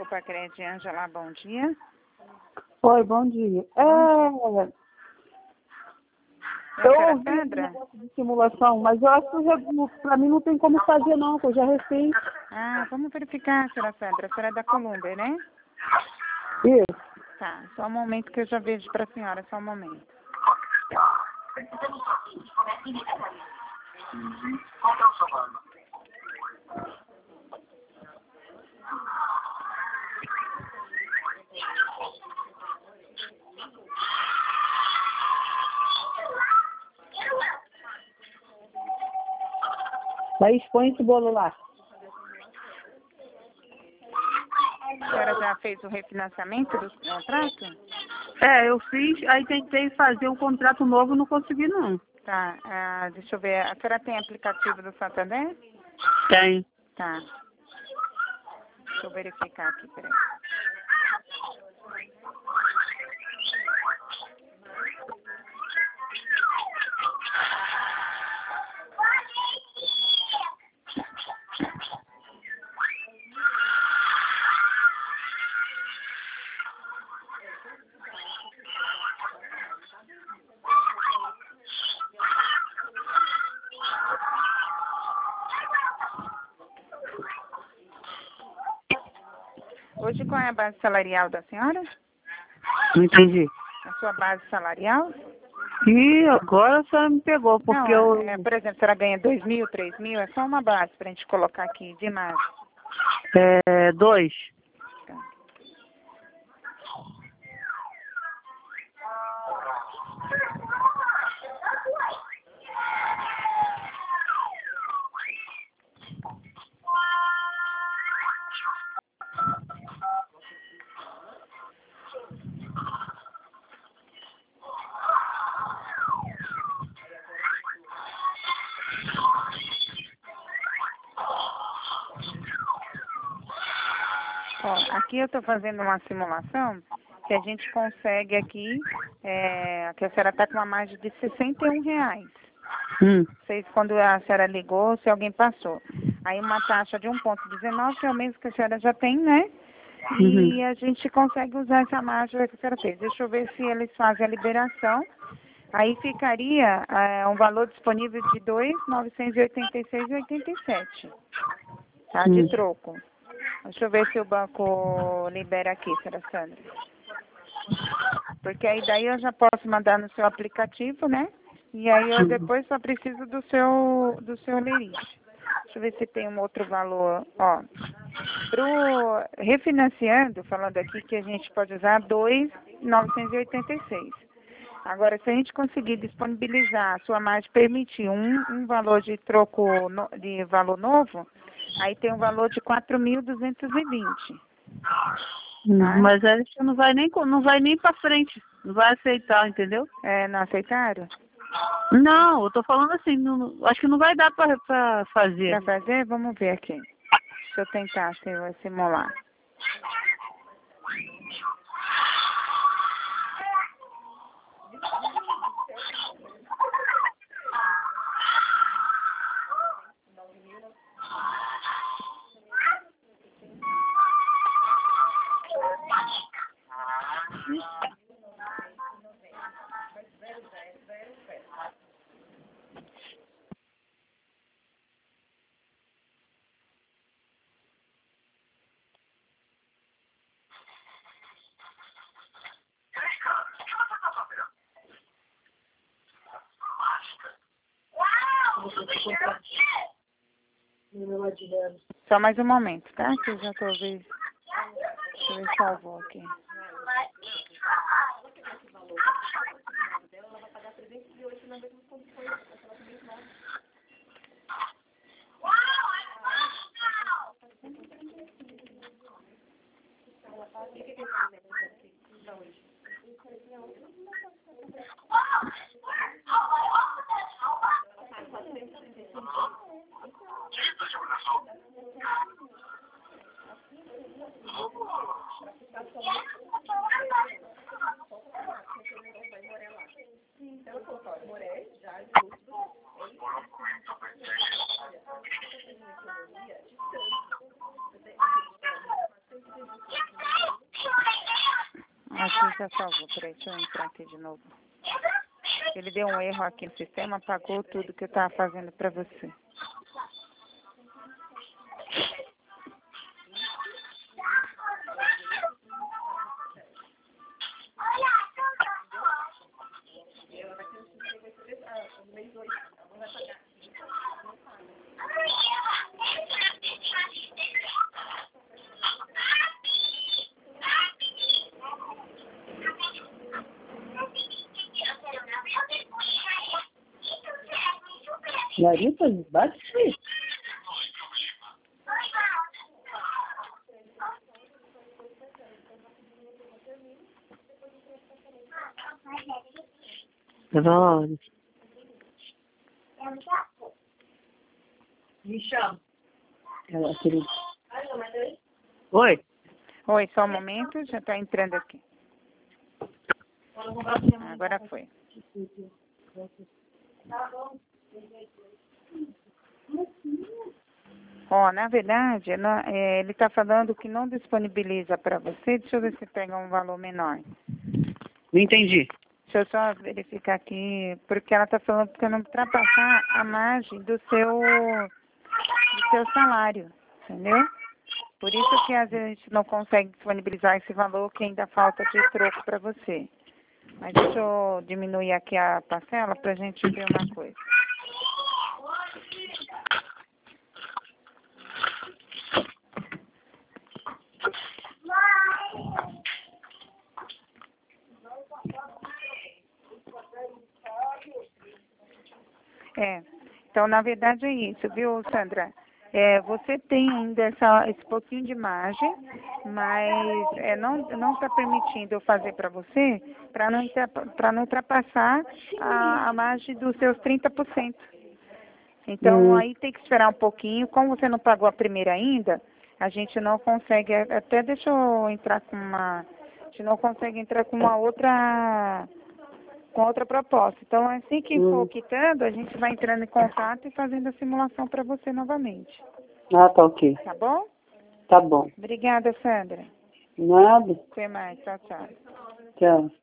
Pacred, Ângela, bom dia. Oi, bom dia. Eu ouvi esse negócio de simulação, mas eu acho que pra mim não tem como fazer não, que eu já recebi. Ah, vamos verificar, senhora Sandra. A senhora é da Colômbia, né? Isso. Tá, só um momento que eu já vejo pra senhora, só um momento. Qual é o seu nome? Aí expõe esse bolo lá. A senhora já fez o refinanciamento do contrato? Eu fiz, aí tentei fazer um contrato novo, não consegui não. Tá, deixa eu ver. A senhora tem aplicativo do Santander? Tem. Tá. Deixa eu verificar aqui, peraí. Hoje qual é a base salarial da senhora? Não entendi. A sua base salarial? E agora você me pegou, porque Não, por exemplo, a senhora ganha 2.000, 3.000, é só uma base pra gente colocar aqui de margem. 2. Tá. Ó, aqui eu estou fazendo uma simulação que a gente consegue aqui, que a senhora está com uma margem de R$61. Vocês, quando a senhora ligou, se alguém passou. Aí uma taxa de 1,19, que é o mesmo que a senhora já tem, né? E a gente consegue usar essa margem que a senhora fez. Deixa eu ver se eles fazem a liberação. Aí ficaria um valor disponível de R$2.986,87, tá? De troco. Deixa eu ver se o banco libera aqui, senhora Sandra. Porque aí daí eu já posso mandar no seu aplicativo, né? E aí eu depois só preciso do seu lerite. Deixa eu ver se tem um outro valor. Ó, pro refinanciando, falando aqui que a gente pode usar 2.986. Agora, se a gente conseguir disponibilizar, a sua margem permitir um valor de troco de valor novo, aí tem um valor de 4.220. Mas aí você não vai nem para frente, não vai aceitar, entendeu? Não aceitaram? Não, eu tô falando assim, acho que não vai dar para fazer. Para fazer? Vamos ver aqui. Deixa eu tentar simular. Só mais um momento, tá? Que eu já tô vendo. Deixa eu ver se salvou aqui. aqui já salvou. Peraí, deixa eu entrar aqui de novo. Ele deu um erro aqui no sistema, apagou tudo que eu estava fazendo para você. Larissa, bate. Droga. Me chama. Ela, querida. Oi. Oi, só um momento, já está entrando aqui. Agora foi. Ó, na verdade, ele está falando que não disponibiliza para você. Deixa eu ver se pega um valor menor. Não entendi. Deixa eu só verificar aqui, porque ela está falando que não ultrapassar a margem do seu salário, entendeu? Por isso que às vezes a gente não consegue disponibilizar esse valor que ainda falta de troco para você. Mas deixa eu diminuir aqui a parcela para a gente ver uma coisa. Então, na verdade é isso, viu, Sandra? Você tem ainda esse pouquinho de margem, mas não está permitindo eu fazer para você para não ultrapassar a margem dos seus 30%. Então, aí tem que esperar um pouquinho. Como você não pagou a primeira ainda, a gente não consegue, até deixa eu entrar a gente não consegue entrar com outra proposta. Então, assim que for quitando, a gente vai entrando em contato e fazendo a simulação para você novamente. Ah, tá ok. Tá bom? Tá bom. Obrigada, Sandra. Nada. Até mais. Tchau, tchau. Tchau.